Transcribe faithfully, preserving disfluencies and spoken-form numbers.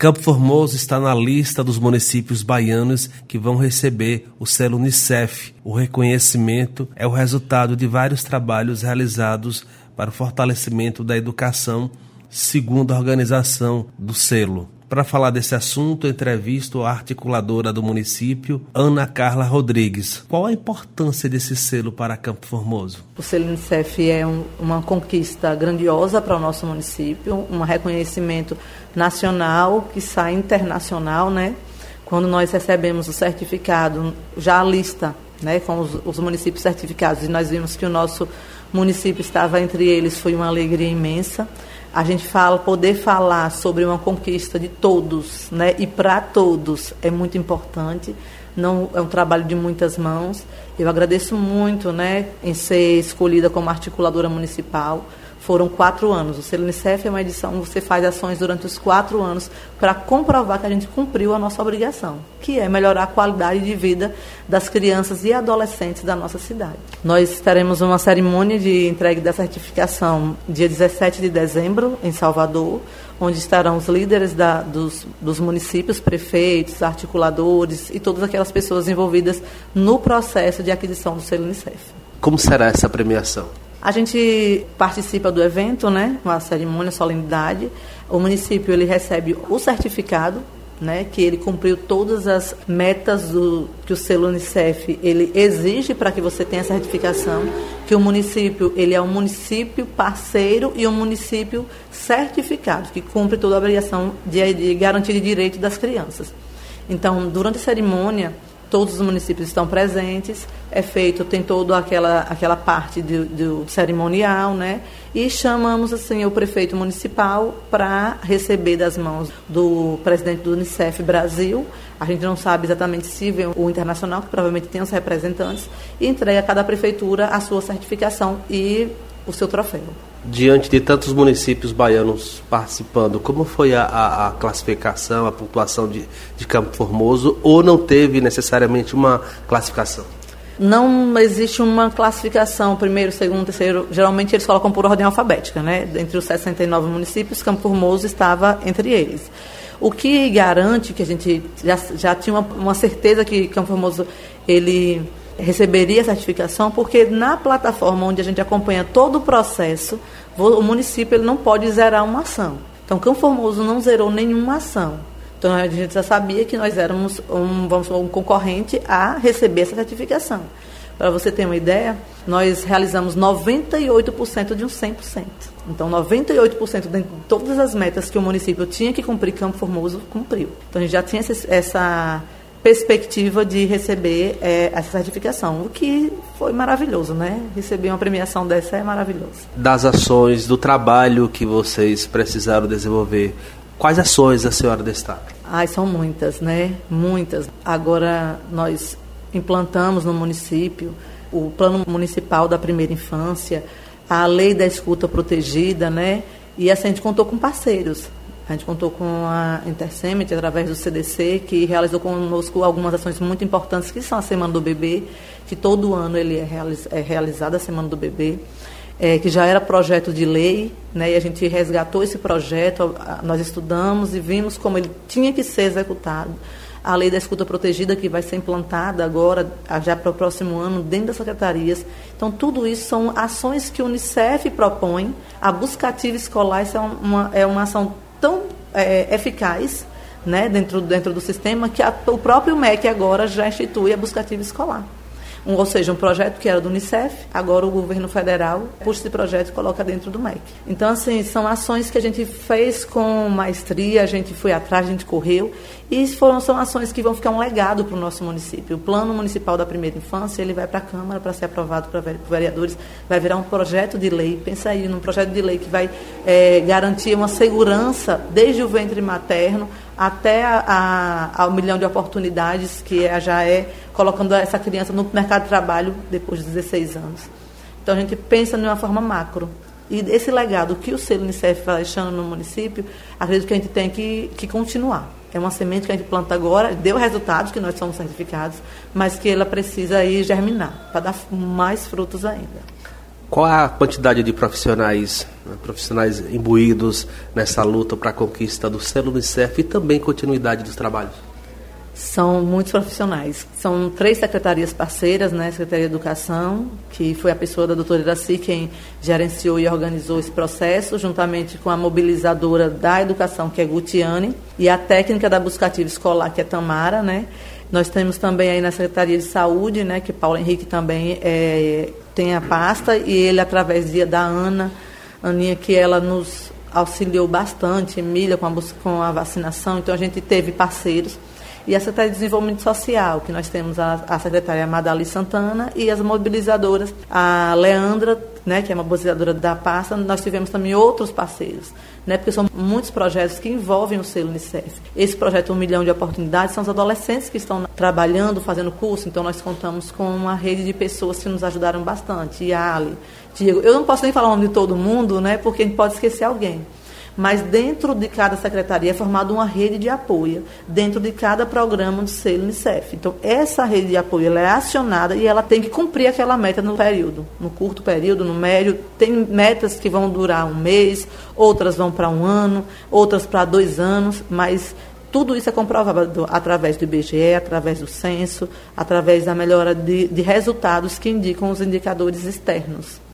Campo Formoso está na lista dos municípios baianos que vão receber o selo Unicef. O reconhecimento é o resultado de vários trabalhos realizados para o fortalecimento da educação, segundo a organização do selo. Para falar desse assunto, eu entrevisto a articuladora do município, Ana Carla Rodrigues. Qual a importância desse selo para Campo Formoso? O selo Unicef é um, uma conquista grandiosa para o nosso município, um reconhecimento nacional que sai internacional, né? Quando nós recebemos o certificado, já a lista, né, com os, os municípios certificados, e nós vimos que o nosso município estava entre eles, foi uma alegria imensa. A gente fala, poder falar sobre uma conquista de todos, né, e para todos é muito importante. Não é um trabalho de muitas mãos. Eu agradeço muito, né, em ser escolhida como articuladora municipal. Foram quatro anos. O selo Unicef é uma edição, você faz ações durante os quatro anos para comprovar que a gente cumpriu a nossa obrigação, que é melhorar a qualidade de vida das crianças e adolescentes da nossa cidade. Nós teremos uma cerimônia de entrega da certificação dia dezessete de dezembro, em Salvador, onde estarão os líderes da, dos, dos municípios, prefeitos, articuladores e todas aquelas pessoas envolvidas no processo de aquisição do selo Unicef. Como será essa premiação? A gente participa do evento, né, uma cerimônia, solenidade. O município ele recebe o certificado, né, que ele cumpriu todas as metas do, que o selo Unicef ele exige para que você tenha a certificação, que o município ele é um município parceiro e um município certificado, que cumpre toda a obrigação de, de garantia de direito das crianças. Então, durante a cerimônia, todos os municípios estão presentes, é feito, tem toda aquela, aquela parte do, do cerimonial, né? E chamamos assim, o prefeito municipal para receber das mãos do presidente do Unicef Brasil. A gente não sabe exatamente se vem o internacional, que provavelmente tem os representantes, e entrega a cada prefeitura a sua certificação e o seu troféu. Diante de tantos municípios baianos participando, como foi a, a, a classificação, a pontuação de, de Campo Formoso, ou não teve necessariamente uma classificação? Não existe uma classificação, primeiro, segundo, terceiro, geralmente eles colocam por ordem alfabética, né? Entre os sessenta e nove municípios, Campo Formoso estava entre eles. O que garante que a gente já, já tinha uma, uma certeza que Campo Formoso ele receberia a certificação, porque na plataforma onde a gente acompanha todo o processo, o município ele não pode zerar uma ação. Então, Campo Formoso não zerou nenhuma ação. Então, a gente já sabia que nós éramos um, vamos falar, um concorrente a receber essa certificação. Para você ter uma ideia, nós realizamos noventa e oito por cento de um cem por cento. Então, noventa e oito por cento de todas as metas que o município tinha que cumprir, Campo Formoso cumpriu. Então, a gente já tinha essa... essa perspectiva de receber é, essa certificação, o que foi maravilhoso, né? Receber uma premiação dessa é maravilhoso. Das ações, do trabalho que vocês precisaram desenvolver, quais ações a senhora destaca? Ai, são muitas, né? Muitas. Agora, nós implantamos no município o Plano Municipal da Primeira Infância, a Lei da Escuta Protegida, né? E assim, a gente contou com parceiros. A gente contou com a Intercemet, através do C D C, que realizou conosco algumas ações muito importantes, que são a Semana do Bebê, que todo ano ele é, realiz, é realizada a Semana do Bebê, é, que já era projeto de lei, né, e a gente resgatou esse projeto, nós estudamos e vimos como ele tinha que ser executado. A Lei da Escuta Protegida, que vai ser implantada agora, já para o próximo ano, dentro das secretarias. Então, tudo isso são ações que o Unicef propõe. A busca ativa escolar, isso é uma, é uma ação tão é, eficaz, né, dentro, dentro do sistema, que a, o próprio M E C agora já institui a busca ativa escolar. Um, ou seja, um projeto que era do Unicef, agora o governo federal puxa esse projeto e coloca dentro do M E C. Então, assim, são ações que a gente fez com maestria, a gente foi atrás, a gente correu, e foram, são ações que vão ficar um legado para o nosso município. O Plano Municipal da Primeira Infância, ele vai para a Câmara para ser aprovado para vereadores, vai virar um projeto de lei, pensa aí, num projeto de lei que vai é, garantir uma segurança desde o ventre materno até a, a, ao milhão de oportunidades que é, já é colocando essa criança no mercado de trabalho depois de dezesseis anos. Então, a gente pensa de uma forma macro. E esse legado que o selo Unicef vai deixando no município, acredito que a gente tem que, que continuar. É uma semente que a gente planta agora, deu resultados, que nós somos certificados, mas que ela precisa aí germinar, para dar mais frutos ainda. Qual a quantidade de profissionais, né, profissionais imbuídos nessa luta para a conquista do selo Unicef e também continuidade dos trabalhos? São muitos profissionais. São três secretarias parceiras, né? Secretaria de Educação, que foi a pessoa da doutora Iraci quem gerenciou e organizou esse processo, juntamente com a mobilizadora da educação, que é Gutiane, e a técnica da buscativa escolar, que é Tamara, né? Nós temos também aí na Secretaria de Saúde, né? Que Paulo Henrique também é, tem a pasta, e ele, através de, da Ana, Aninha, que ela nos auxiliou bastante, Emília, com a, com a vacinação. Então, a gente teve parceiros. E a Secretaria de Desenvolvimento Social, que nós temos a, a secretária Madali Santana e as mobilizadoras, a Leandra, né, que é uma mobilizadora da pasta. Nós tivemos também outros parceiros, né, porque são muitos projetos que envolvem o selo Unicef. Esse projeto Um Milhão de Oportunidades são os adolescentes que estão trabalhando, fazendo curso, então nós contamos com uma rede de pessoas que nos ajudaram bastante. Yali, Diego, eu não posso nem falar o nome de todo mundo, né, porque a gente pode esquecer alguém. Mas dentro de cada secretaria é formada uma rede de apoio, dentro de cada programa do selo Unicef. Então, essa rede de apoio ela é acionada e ela tem que cumprir aquela meta no período, no curto período, no médio. Tem metas que vão durar um mês, outras vão para um ano, outras para dois anos, mas tudo isso é comprovado através do I B G E, através do censo, através da melhora de, de resultados que indicam os indicadores externos.